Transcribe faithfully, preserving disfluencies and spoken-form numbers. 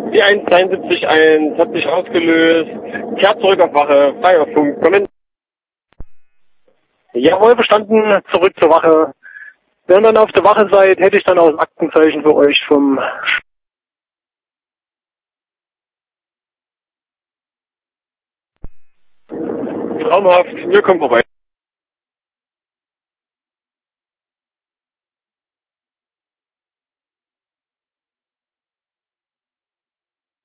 Die eins sieben zwei eins hat sich ausgelöst. Kehrt zurück auf Wache. Frei auf Funk. Kommen. Jawohl, verstanden. Zurück zur Wache. Wenn ihr dann auf der Wache seid, hätte ich dann auch ein Aktenzeichen für euch vom... Traumhaft. Wir kommen vorbei.